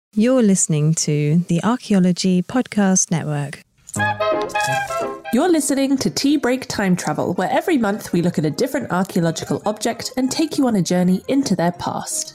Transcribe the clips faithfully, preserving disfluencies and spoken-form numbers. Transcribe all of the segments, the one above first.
You're listening to the Archaeology Podcast Network. You're listening to Tea Break Time Travel, where every month we look at a different archaeological object and take you on a journey into their past.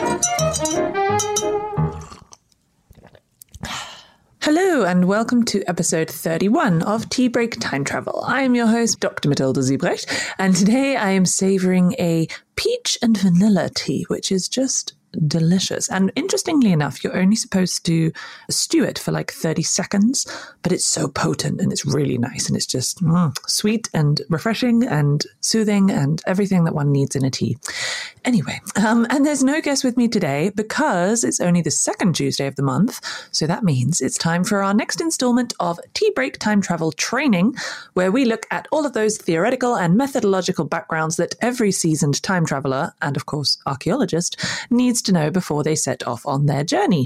Hello and welcome to episode thirty-one of Tea Break Time Travel. I am your host, Doctor Matilda Siebrecht, and today I am savouring a peach and vanilla tea, which is just delicious. And interestingly enough, you're only supposed to stew it for like thirty seconds, but it's so potent and it's really nice and it's just mm, sweet and refreshing and soothing and everything that one needs in a tea. Anyway, um, and there's no guest with me today because it's only the second Tuesday of the month. So that means it's time for our next installment of Tea Break Time Travel Training, where we look at all of those theoretical and methodological backgrounds that every seasoned time traveler, and of course archaeologist, needs to know before they set off on their journey.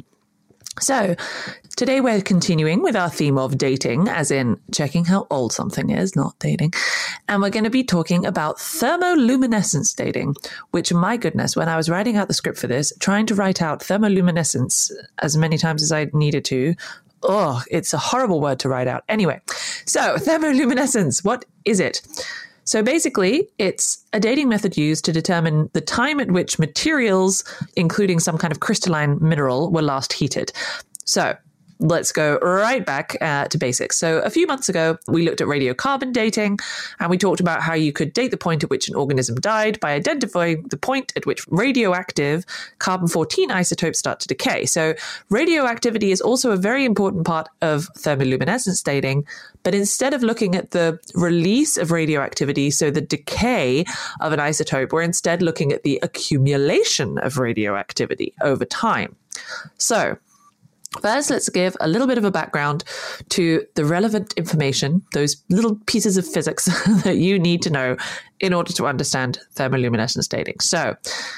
So today we're continuing with our theme of dating, as in checking how old something is, not dating. And we're going to be talking about thermoluminescence dating, which, my goodness, when I was writing out the script for this, trying to write out thermoluminescence as many times as I needed to, oh, it's a horrible word to write out. Anyway, so thermoluminescence, what is it? So basically, it's a dating method used to determine the time at which materials, including some kind of crystalline mineral, were last heated. So let's go right back uh, to basics. So a few months ago, we looked at radiocarbon dating, and we talked about how you could date the point at which an organism died by identifying the point at which radioactive carbon fourteen isotopes start to decay. So radioactivity is also a very important part of thermoluminescence dating, but instead of looking at the release of radioactivity, so the decay of an isotope, we're instead looking at the accumulation of radioactivity over time. So first, let's give a little bit of a background to the relevant information, those little pieces of physics that you need to know in order to understand thermoluminescence dating. So,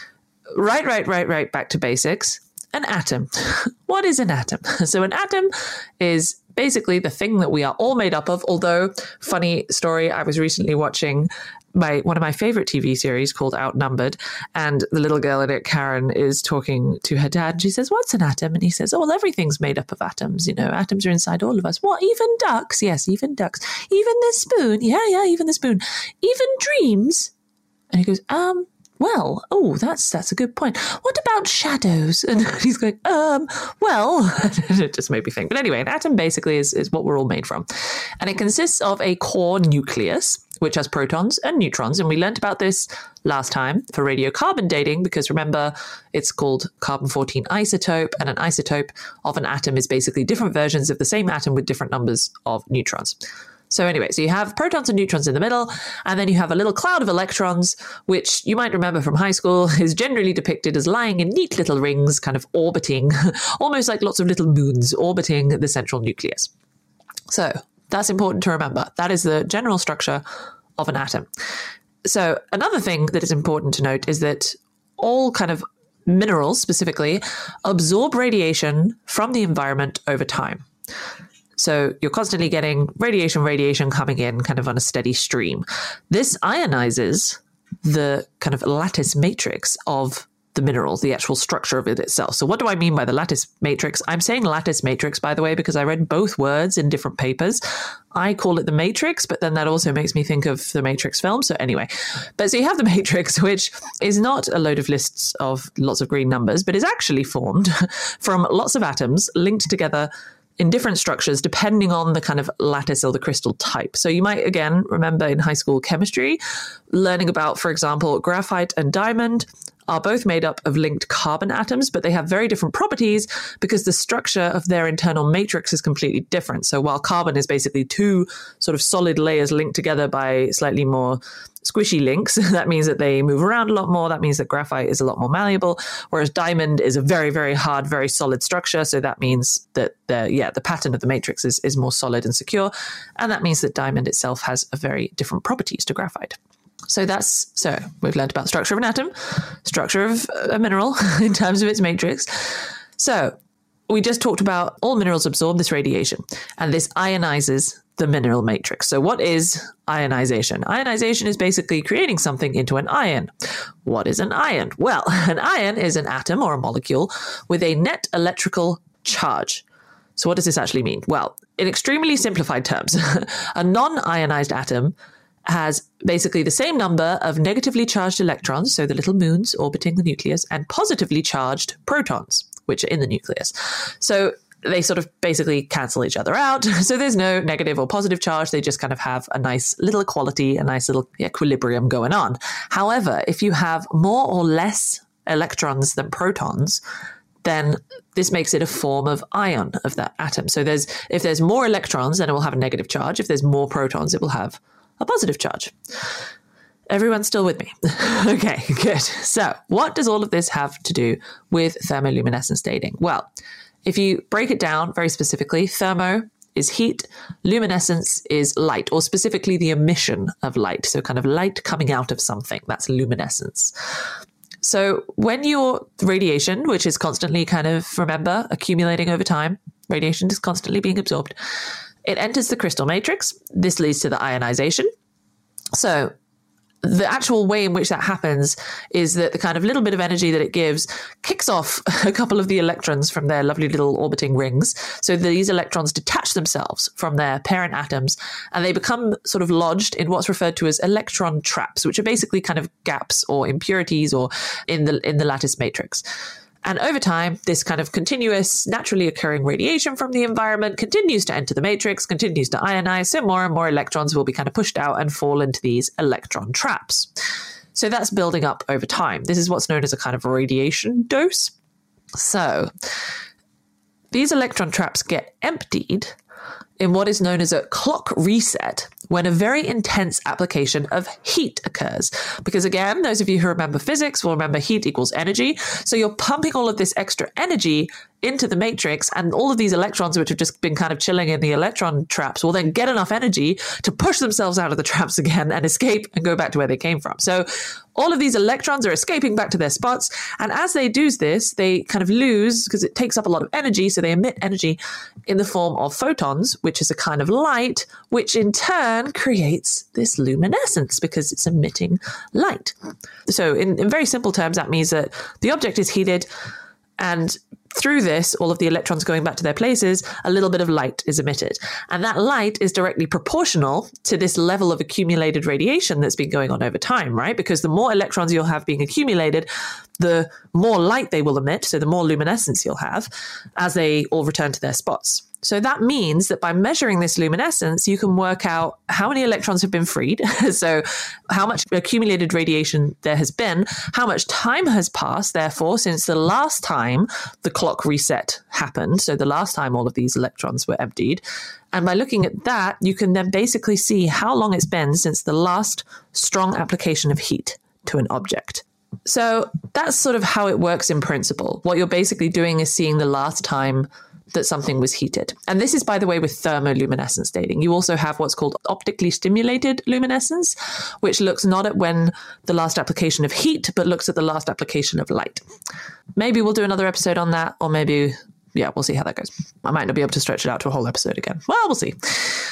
right, right, right, right, back to basics. An atom. What is an atom? So an atom is basically the thing that we are all made up of, although, funny story, I was recently watching my one of my favorite T V series called Outnumbered, and the little girl in it, Karen, is talking to her dad, and she says, "What's an atom?" And he says, "Oh, well, everything's made up of atoms. You know, atoms are inside all of us." "What, even ducks?" "Yes, even ducks." "Even the spoon?" "Yeah, yeah, even the spoon." "Even dreams?" And he goes, um, well, oh, that's that's a good point. "What about shadows?" And he's going, um, well, it just made me think. But anyway, an atom basically is, is what we're all made from. And it consists of a core nucleus, which has protons and neutrons. And we learnt about this last time for radiocarbon dating, because remember, it's called carbon fourteen isotope, and an isotope of an atom is basically different versions of the same atom with different numbers of neutrons. So anyway, so you have protons and neutrons in the middle, and then you have a little cloud of electrons, which you might remember from high school is generally depicted as lying in neat little rings, kind of orbiting, almost like lots of little moons orbiting the central nucleus. So that's important to remember. That is the general structure of an atom. So another thing that is important to note is that all kind of minerals specifically absorb radiation from the environment over time. So you're constantly getting radiation, radiation coming in kind of on a steady stream. This ionizes the kind of lattice matrix of the minerals, the actual structure of it itself. So what do I mean by the lattice matrix? I'm saying lattice matrix, by the way, because I read both words in different papers. I call it the matrix, but then that also makes me think of the Matrix film. So anyway, but so you have the matrix, which is not a load of lists of lots of green numbers, but is actually formed from lots of atoms linked together in different structures, depending on the kind of lattice or the crystal type. So you might, again, remember in high school chemistry, learning about, for example, graphite and diamond are both made up of linked carbon atoms, but they have very different properties because the structure of their internal matrix is completely different. So while carbon is basically two sort of solid layers linked together by slightly more squishy links, that means that they move around a lot more. That means that graphite is a lot more malleable, whereas diamond is a very, very hard, very solid structure. So that means that the yeah the pattern of the matrix is, is more solid and secure. And that means that diamond itself has a very different properties to graphite. So that's, so we've learned about the structure of an atom, structure of a mineral in terms of its matrix. So we just talked about all minerals absorb this radiation, and this ionizes the mineral matrix. So what is ionization? Ionization is basically creating something into an ion. What is an ion? Well, an ion is an atom or a molecule with a net electrical charge. So what does this actually mean? Well, in extremely simplified terms, a non-ionized atom has basically the same number of negatively charged electrons, so the little moons orbiting the nucleus, and positively charged protons, which are in the nucleus. So they sort of basically cancel each other out. So there's no negative or positive charge. They just kind of have a nice little equality, a nice little equilibrium going on. However, if you have more or less electrons than protons, then this makes it a form of ion of that atom. So there's if there's more electrons, then it will have a negative charge. If there's more protons, it will have a positive charge. Everyone's still with me? Okay, good. So what does all of this have to do with thermoluminescence dating? Well, if you break it down very specifically, thermo is heat, luminescence is light, or specifically the emission of light. So kind of light coming out of something, that's luminescence. So when your radiation, which is constantly kind of, remember, accumulating over time, radiation is constantly being absorbed, it enters the crystal matrix. This leads to the ionization. So the actual way in which that happens is that the kind of little bit of energy that it gives kicks off a couple of the electrons from their lovely little orbiting rings. So these electrons detach themselves from their parent atoms and they become sort of lodged in what's referred to as electron traps, which are basically kind of gaps or impurities or in the in the lattice matrix. And over time, this kind of continuous, naturally occurring radiation from the environment continues to enter the matrix, continues to ionize, so more and more electrons will be kind of pushed out and fall into these electron traps. So that's building up over time. This is what's known as a kind of radiation dose. So these electron traps get emptied in what is known as a clock reset when a very intense application of heat occurs. Because again, those of you who remember physics will remember heat equals energy. So you're pumping all of this extra energy into the matrix, and all of these electrons, which have just been kind of chilling in the electron traps, will then get enough energy to push themselves out of the traps again and escape and go back to where they came from. So all of these electrons are escaping back to their spots. And as they do this, they kind of lose, because it takes up a lot of energy. So they emit energy in the form of photons, which is a kind of light, which in turn creates this luminescence because it's emitting light. So in, in very simple terms, that means that the object is heated, and through this, all of the electrons going back to their places, a little bit of light is emitted. And that light is directly proportional to this level of accumulated radiation that's been going on over time, right? Because the more electrons you'll have being accumulated, the more light they will emit, so the more luminescence you'll have as they all return to their spots. So that means that by measuring this luminescence, you can work out how many electrons have been freed, so how much accumulated radiation there has been, how much time has passed, therefore, since the last time the clock reset happened, so the last time all of these electrons were emptied. And by looking at that, you can then basically see how long it's been since the last strong application of heat to an object. So that's sort of how it works in principle. What you're basically doing is seeing the last time that something was heated. And this is, by the way, with thermoluminescence dating. You also have what's called optically stimulated luminescence, which looks not at when the last application of heat, but looks at the last application of light. Maybe we'll do another episode on that, or maybe, yeah, we'll see how that goes. I might not be able to stretch it out to a whole episode again. Well, we'll see.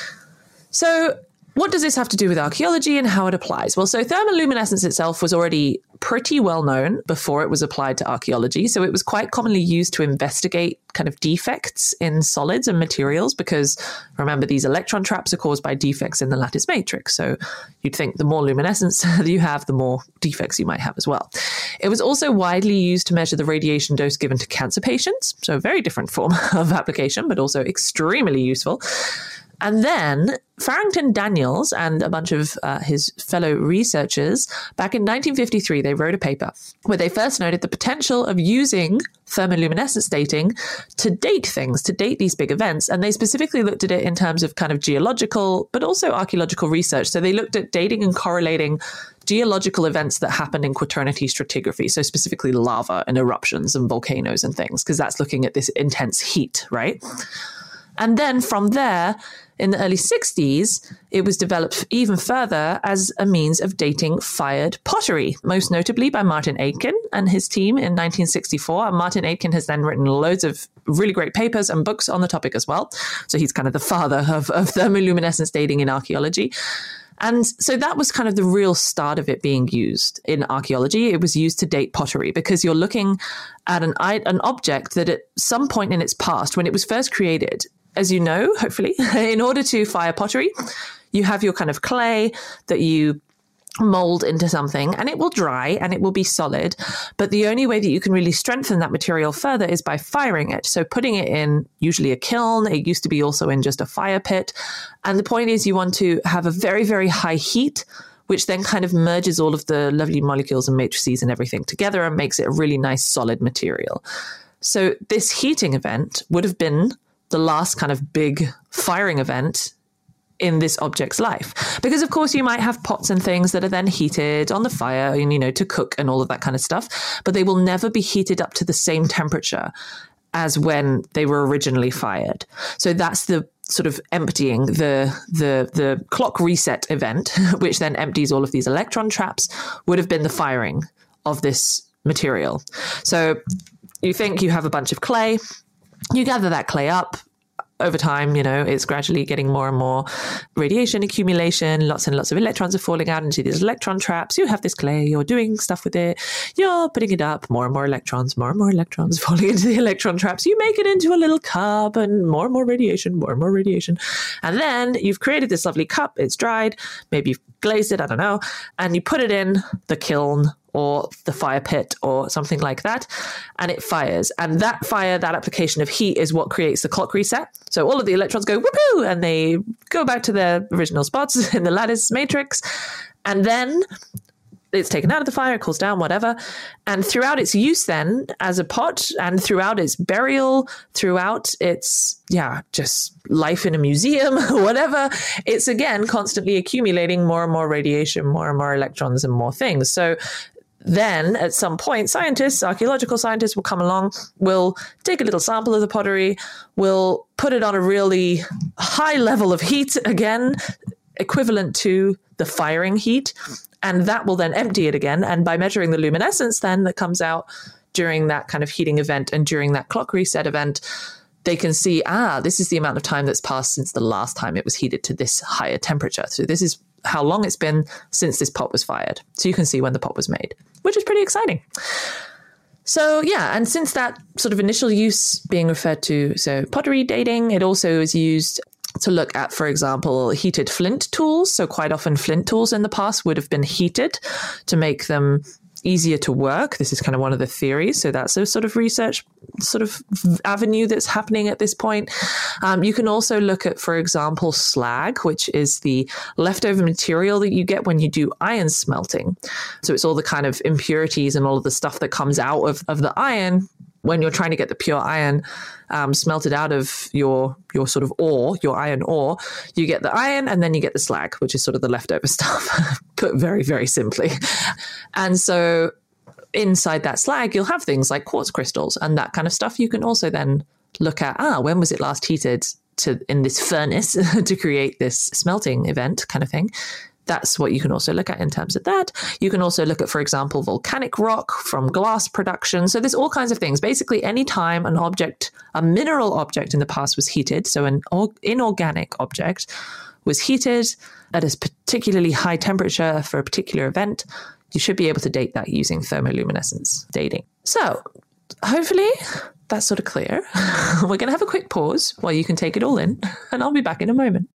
So what does this have to do with archaeology and how it applies? Well, so thermoluminescence itself was already pretty well known before it was applied to archaeology. So it was quite commonly used to investigate kind of defects in solids and materials, because remember, these electron traps are caused by defects in the lattice matrix. So you'd think the more luminescence you have, the more defects you might have as well. It was also widely used to measure the radiation dose given to cancer patients. So a very different form of application, but also extremely useful. And then Farrington Daniels and a bunch of uh, his fellow researchers, back in nineteen fifty-three, they wrote a paper where they first noted the potential of using thermoluminescence dating to date things, to date these big events. And they specifically looked at it in terms of kind of geological, but also archaeological research. So they looked at dating and correlating geological events that happen in quaternity stratigraphy. So specifically lava and eruptions and volcanoes and things, because that's looking at this intense heat, right? And then from there, in the early sixties, it was developed even further as a means of dating fired pottery, most notably by Martin Aitken and his team in nineteen sixty-four. And Martin Aitken has then written loads of really great papers and books on the topic as well. So he's kind of the father of, of thermoluminescence dating in archaeology. And so that was kind of the real start of it being used in archaeology. It was used to date pottery because you're looking at an, an object that at some point in its past, when it was first created, as you know, hopefully, in order to fire pottery, you have your kind of clay that you mold into something and it will dry and it will be solid. But the only way that you can really strengthen that material further is by firing it. So putting it in usually a kiln. It used to be also in just a fire pit. And the point is you want to have a very, very high heat, which then kind of merges all of the lovely molecules and matrices and everything together and makes it a really nice solid material. So this heating event would have been the last kind of big firing event in this object's life. Because of course you might have pots and things that are then heated on the fire and, you know, to cook and all of that kind of stuff, but they will never be heated up to the same temperature as when they were originally fired. So that's the sort of emptying, the the the clock reset event, which then empties all of these electron traps, would have been the firing of this material. So you think you have a bunch of clay, you gather that clay up. Over time, you know, it's gradually getting more and more radiation accumulation. Lots and lots of electrons are falling out into these electron traps. You have this clay, you're doing stuff with it. You're putting it up, more and more electrons, more and more electrons falling into the electron traps. You make it into a little cup and more and more radiation, more and more radiation. And then you've created this lovely cup. It's dried. Maybe you've glazed it, I don't know. And you put it in the kiln or the fire pit or something like that, and it fires. And that fire, that application of heat is what creates the clock reset. So all of the electrons go whoopoo, and they go back to their original spots in the lattice matrix. And then it's taken out of the fire, it cools down, whatever. And throughout its use then as a pot and throughout its burial, throughout its, yeah, just life in a museum, whatever, it's again constantly accumulating more and more radiation, more and more electrons and more things. So then at some point, scientists, archaeological scientists will come along, will take a little sample of the pottery, will put it on a really high level of heat, again, equivalent to the firing heat, and that will then empty it again. And by measuring the luminescence then that comes out during that kind of heating event and during that clock reset event, they can see, ah, this is the amount of time that's passed since the last time it was heated to this higher temperature. So this is how long it's been since this pot was fired. So you can see when the pot was made, which is pretty exciting. So yeah, and since that sort of initial use being referred to, so pottery dating, it also is used to look at, for example, heated flint tools. So quite often flint tools in the past would have been heated to make them easier to work. This is kind of one of the theories. So that's a sort of research sort of avenue that's happening at this point. Um, you can also look at, for example, slag, which is the leftover material that you get when you do iron smelting. So it's all the kind of impurities and all of the stuff that comes out of, of the iron when you're trying to get the pure iron um, smelted out of your your sort of ore, your iron ore. You get the iron and then you get the slag, which is sort of the leftover stuff, put very, very simply. And so inside that slag, you'll have things like quartz crystals and that kind of stuff. You can also then look at, ah, when was it last heated to in this furnace to create this smelting event kind of thing. That's what you can also look at in terms of that. You can also look at, for example, volcanic rock from glass production. So there's all kinds of things. Basically, any time an object, a mineral object in the past was heated, so an inorganic object was heated at a particularly high temperature for a particular event, you should be able to date that using thermoluminescence dating. So hopefully that's sort of clear. We're going to have a quick pause while you can take it all in, and I'll be back in a moment.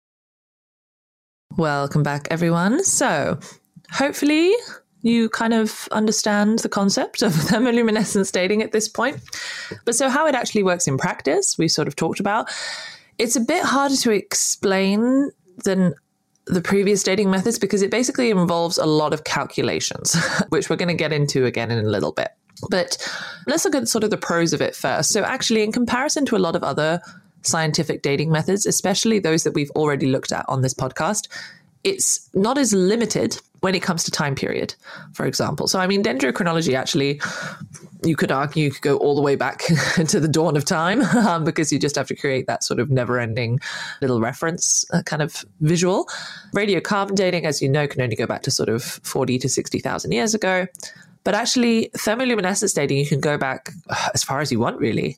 Welcome back, everyone. So hopefully you kind of understand the concept of thermoluminescence dating at this point. But so how it actually works in practice, we sort of talked about. It's a bit harder to explain than the previous dating methods because it basically involves a lot of calculations, which we're going to get into again in a little bit. But let's look at sort of the pros of it first. So actually, in comparison to a lot of other scientific dating methods, especially those that we've already looked at on this podcast, it's not as limited when it comes to time period, for example. So, I mean, dendrochronology actually, you could argue, you could go all the way back to the dawn of time um, because you just have to create that sort of never-ending little reference uh, kind of visual. Radiocarbon dating, as you know, can only go back to sort of forty to sixty thousand years ago. But actually, thermoluminescence dating, you can go back as far as you want, really.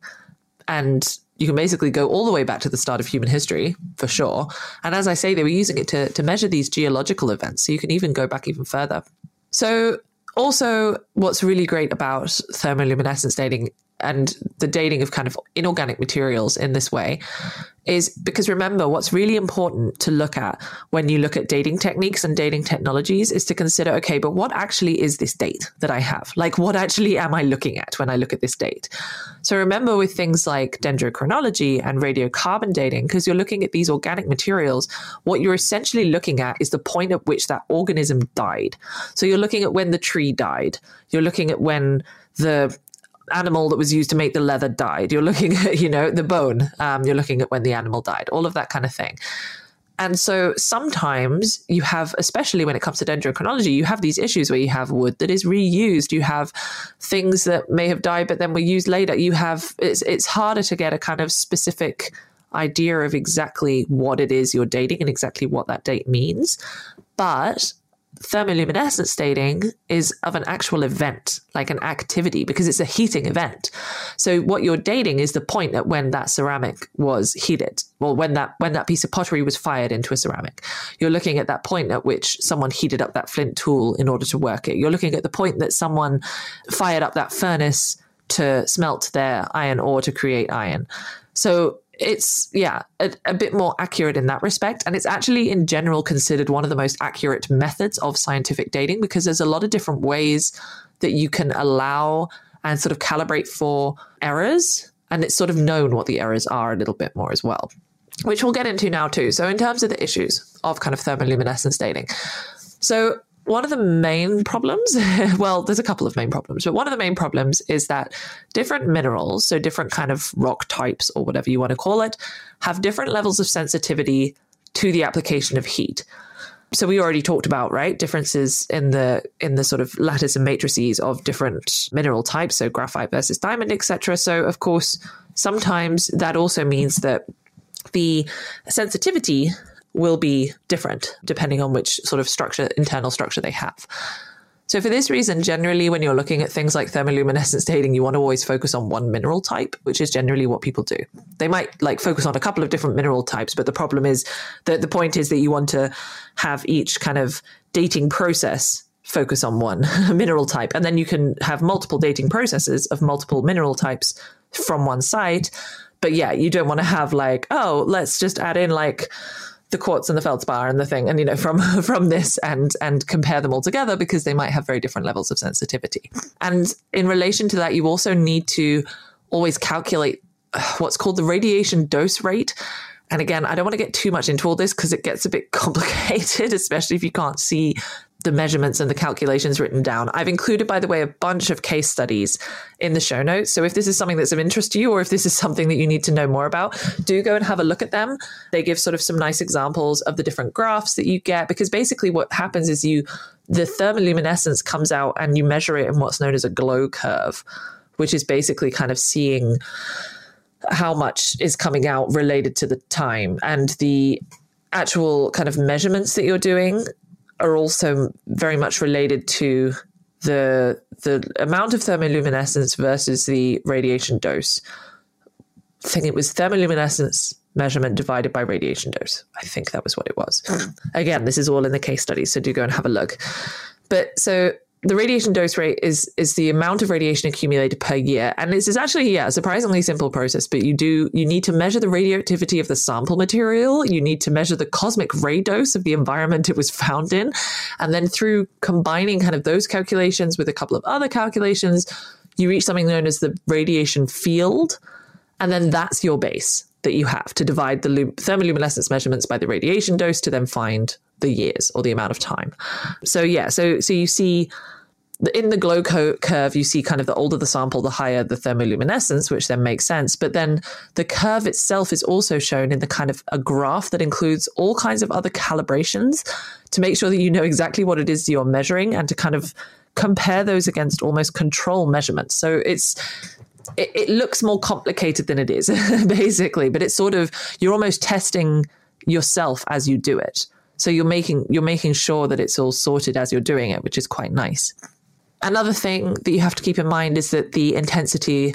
And you can basically go all the way back to the start of human history, for sure. And as I say, they were using it to, to measure these geological events. So you can even go back even further. So also, what's really great about thermoluminescence dating and the dating of kind of inorganic materials in this way is because, remember, what's really important to look at when you look at dating techniques and dating technologies is to consider, okay, but what actually is this date that I have? Like, what actually am I looking at when I look at this date? So remember, with things like dendrochronology and radiocarbon dating, because you're looking at these organic materials, what you're essentially looking at is the point at which that organism died. So you're looking at when the tree died. You're looking at when the animal that was used to make the leather died. You're looking at, you know, the bone. Um, you're looking at when the animal died, all of that kind of thing. And so sometimes you have, especially when it comes to dendrochronology, you have these issues where you have wood that is reused. You have things that may have died, but then were used later. You have, it's, it's harder to get a kind of specific idea of exactly what it is you're dating and exactly what that date means. But thermoluminescence dating is of an actual event, like an activity, because it's a heating event. So what you're dating is the point at when that ceramic was heated, or when that when that piece of pottery was fired into a ceramic. You're looking at that point at which someone heated up that flint tool in order to work it. You're looking at the point that someone fired up that furnace to smelt their iron ore to create iron. So it's, yeah, a, a bit more accurate in that respect. And it's actually, in general, considered one of the most accurate methods of scientific dating because there's a lot of different ways that you can allow and sort of calibrate for errors. And it's sort of known what the errors are a little bit more as well, which we'll get into now too. So in terms of the issues of kind of thermoluminescence dating. So one of the main problems, well, there's a couple of main problems, but one of the main problems is that different minerals, so different kind of rock types or whatever you want to call it, have different levels of sensitivity to the application of heat. So we already talked about, right, differences in the in the sort of lattice and matrices of different mineral types, so graphite versus diamond, et cetera. So of course, sometimes that also means that the sensitivity will be different depending on which sort of structure, internal structure they have. So for this reason, generally, when you're looking at things like thermoluminescence dating, you want to always focus on one mineral type, which is generally what people do. They might like focus on a couple of different mineral types, but the problem is that the point is that you want to have each kind of dating process focus on one mineral type. And then you can have multiple dating processes of multiple mineral types from one site. But yeah, you don't want to have like, oh, let's just add in like the quartz and the feldspar and the thing, and, you know, from, from this and, and compare them all together because they might have very different levels of sensitivity. And in relation to that, you also need to always calculate what's called the radiation dose rate. And again, I don't want to get too much into all this because it gets a bit complicated, especially if you can't see the measurements and the calculations written down. I've included, by the way, a bunch of case studies in the show notes. So if this is something that's of interest to you, or if this is something that you need to know more about, do go and have a look at them. They give sort of some nice examples of the different graphs that you get, because basically what happens is you, the thermoluminescence comes out and you measure it in what's known as a glow curve, which is basically kind of seeing how much is coming out related to the time. And the actual kind of measurements that you're doing are also very much related to the the amount of thermoluminescence versus the radiation dose. I think it was thermoluminescence measurement divided by radiation dose. I think that was what it was. Again, this is all in the case study, so do go and have a look. But so the radiation dose rate is is the amount of radiation accumulated per year. And this is actually, yeah, a surprisingly simple process, but you do, you need to measure the radioactivity of the sample material. You need to measure the cosmic ray dose of the environment it was found in. And then through combining kind of those calculations with a couple of other calculations, you reach something known as the radiation field. And then that's your base that you have to divide the thermoluminescence measurements by the radiation dose to then find the years or the amount of time. So yeah, so so you see in the glow co- curve, you see kind of the older the sample, the higher the thermoluminescence, which then makes sense. But then the curve itself is also shown in the kind of a graph that includes all kinds of other calibrations to make sure that you know exactly what it is you're measuring and to kind of compare those against almost control measurements. So it's it, it looks more complicated than it is, basically, but it's sort of, you're almost testing yourself as you do it. So you're making you're making sure that it's all sorted as you're doing it, which is quite nice. Another thing that you have to keep in mind is that the intensity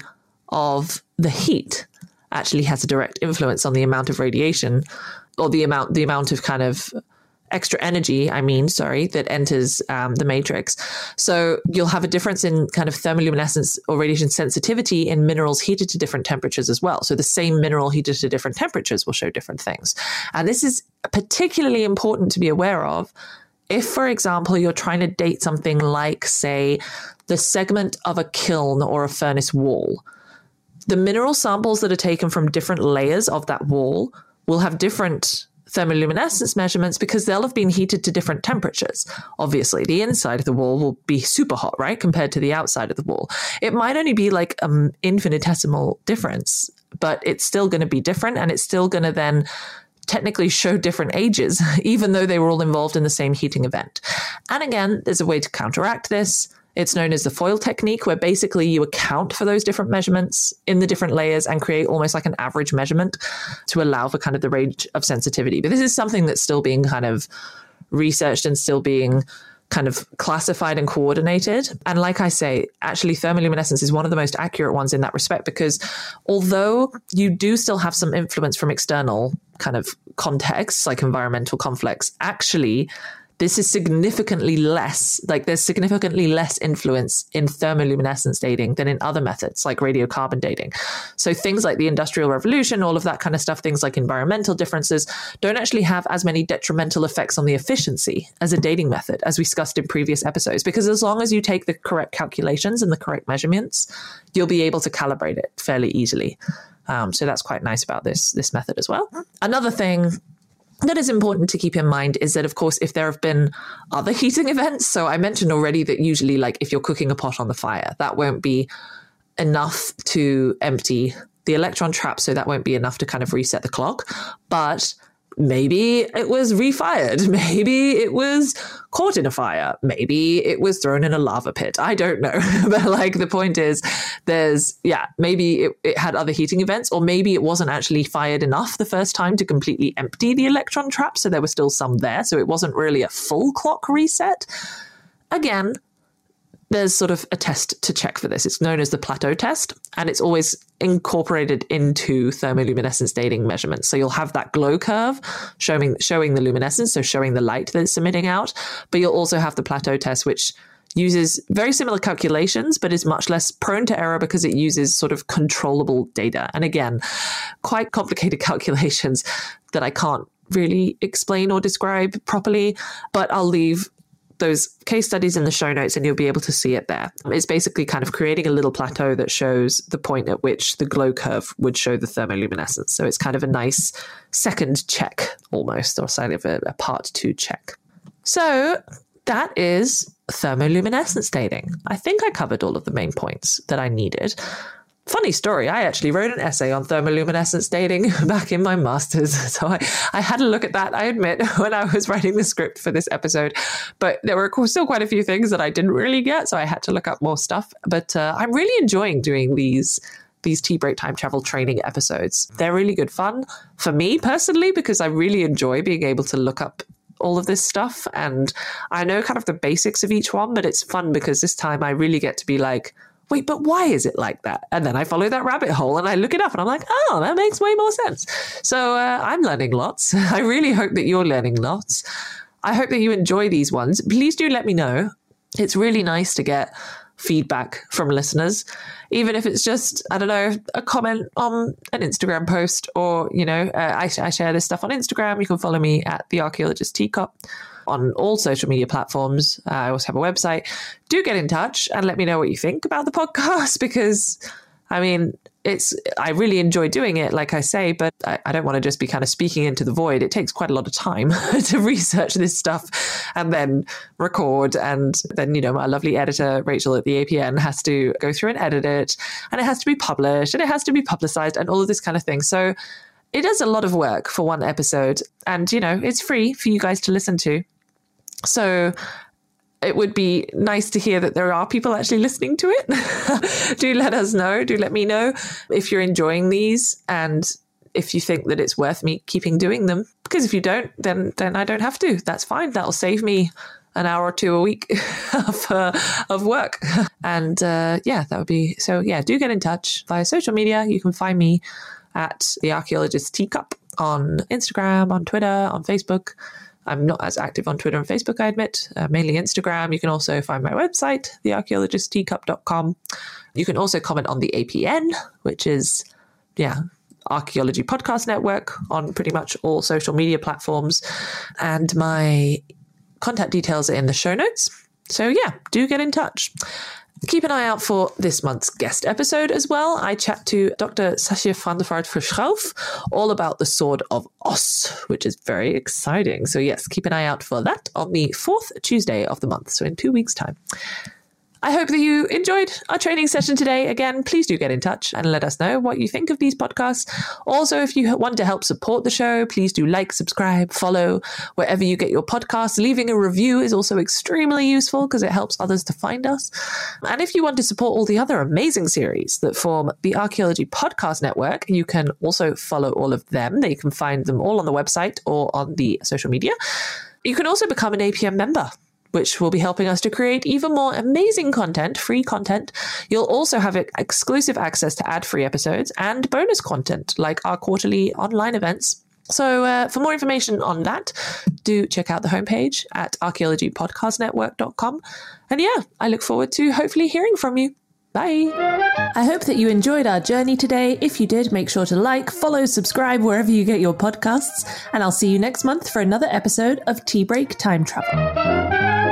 of the heat actually has a direct influence on the amount of radiation, or the amount the amount of kind of extra energy, I mean, sorry, that enters um, the matrix. So you'll have a difference in kind of thermoluminescence or radiation sensitivity in minerals heated to different temperatures as well. So the same mineral heated to different temperatures will show different things. And this is particularly important to be aware of if, for example, you're trying to date something like, say, the segment of a kiln or a furnace wall. The mineral samples that are taken from different layers of that wall will have different thermoluminescence measurements because they'll have been heated to different temperatures. Obviously, the inside of the wall will be super hot, right, compared to the outside of the wall. It might only be like an infinitesimal difference, but it's still going to be different, and it's still going to then technically show different ages, even though they were all involved in the same heating event. And again, there's a way to counteract this. It's known as the foil technique, where basically you account for those different measurements in the different layers and create almost like an average measurement to allow for kind of the range of sensitivity. But this is something that's still being kind of researched and still being kind of classified and coordinated. And like I say, actually thermoluminescence is one of the most accurate ones in that respect, because although you do still have some influence from external kind of contexts like environmental conflicts, actually this is significantly less, like there's significantly less influence in thermoluminescence dating than in other methods like radiocarbon dating. So things like the Industrial Revolution, all of that kind of stuff, things like environmental differences don't actually have as many detrimental effects on the efficiency as a dating method, as we discussed in previous episodes, because as long as you take the correct calculations and the correct measurements, you'll be able to calibrate it fairly easily. Um, so that's quite nice about this, this method as well. Another thing that is important to keep in mind is that, of course, if there have been other heating events, so I mentioned already that usually, like if you're cooking a pot on the fire, that won't be enough to empty the electron trap, so that won't be enough to kind of reset the clock. But maybe it was refired. Maybe it was caught in a fire. Maybe it was thrown in a lava pit. I don't know. But like the point is there's, yeah, maybe it, it had other heating events, or maybe it wasn't actually fired enough the first time to completely empty the electron trap. So there was still some there. So it wasn't really a full clock reset. Again, there's sort of a test to check for this. It's known as the plateau test, and it's always incorporated into thermoluminescence dating measurements. So you'll have that glow curve showing showing the luminescence, so showing the light that it's emitting out, but you'll also have the plateau test, which uses very similar calculations, but is much less prone to error because it uses sort of controllable data. And again, quite complicated calculations that I can't really explain or describe properly, but I'll leave those case studies in the show notes and you'll be able to see it there. It's basically kind of creating a little plateau that shows the point at which the glow curve would show the thermoluminescence. So it's kind of a nice second check almost, or sort of a, a part two check. So that is thermoluminescence dating. I think I covered all of the main points that I needed. Funny story, I actually wrote an essay on thermoluminescence dating back in my master's. So I, I had a look at that, I admit, when I was writing the script for this episode. But there were still quite a few things that I didn't really get, so I had to look up more stuff. But uh, I'm really enjoying doing these these Tea Break Time Travel training episodes. They're really good fun for me personally, because I really enjoy being able to look up all of this stuff. And I know kind of the basics of each one, but it's fun because this time I really get to be like, wait, but why is it like that? And then I follow that rabbit hole and I look it up and I'm like, oh, that makes way more sense. So uh, I'm learning lots. I really hope that you're learning lots. I hope that you enjoy these ones. Please do let me know. It's really nice to get feedback from listeners, even if it's just, I don't know, a comment on an Instagram post, or, you know, uh, I, I share this stuff on Instagram. You can follow me at The Archaeologist Teacup on all social media platforms. Uh, I also have a website. Do get in touch and let me know what you think about the podcast, because, I mean, it's, I really enjoy doing it, like I say, but I, I don't want to just be kind of speaking into the void. It takes quite a lot of time to research this stuff and then record. And then, you know, my lovely editor, Rachel at the A P N, has to go through and edit it, and it has to be published, and it has to be publicized, and all of this kind of thing. So it is a lot of work for one episode, and, you know, it's free for you guys to listen to. So it would be nice to hear that there are people actually listening to it. Do let us know. Do let me know if you're enjoying these and if you think that it's worth me keeping doing them. Because if you don't, then then I don't have to. That's fine. That'll save me an hour or two a week of, uh, of work. And uh, yeah, that would be... So yeah, do get in touch via social media. You can find me at The Archaeologist Teacup on Instagram, on Twitter, on Facebook. I'm not as active on Twitter and Facebook, I admit, uh, mainly Instagram. You can also find my website, the archaeologist teacup dot com. You can also comment on the A P N, which is, yeah, Archaeology Podcast Network, on pretty much all social media platforms. And my contact details are in the show notes. So yeah, do get in touch. Keep an eye out for this month's guest episode as well. I chat to Doctor Sascha van der Vaart Verschauf all about the Sword of Os, which is very exciting. So yes, keep an eye out for that on the fourth Tuesday of the month, so in two weeks' time. I hope that you enjoyed our training session today. Again, please do get in touch and let us know what you think of these podcasts. Also, if you want to help support the show, please do like, subscribe, follow wherever you get your podcasts. Leaving a review is also extremely useful because it helps others to find us. And if you want to support all the other amazing series that form the Archaeology Podcast Network, you can also follow all of them. You can find them all on the website or on the social media. You can also become an A P M member, which will be helping us to create even more amazing content, free content. You'll also have exclusive access to ad-free episodes and bonus content like our quarterly online events. So uh, for more information on that, do check out the homepage at archaeology podcast network dot com. And yeah, I look forward to hopefully hearing from you. Bye. I hope that you enjoyed our journey today. If you did, make sure to like, follow, subscribe wherever you get your podcasts. And I'll see you next month for another episode of Tea Break Time Travel.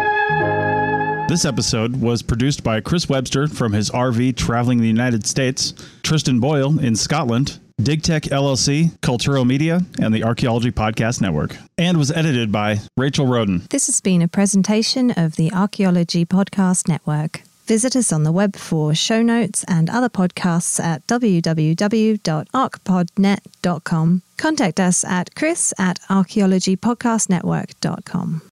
This episode was produced by Chris Webster from his R V traveling the United States, Tristan Boyle in Scotland, DigTech L L C, Cultural Media, and the Archaeology Podcast Network, and was edited by Rachel Roden. This has been a presentation of the Archaeology Podcast Network. Visit us on the web for show notes and other podcasts at w w w dot arch pod net dot com. Contact us at chris at archaeology podcast network dot com.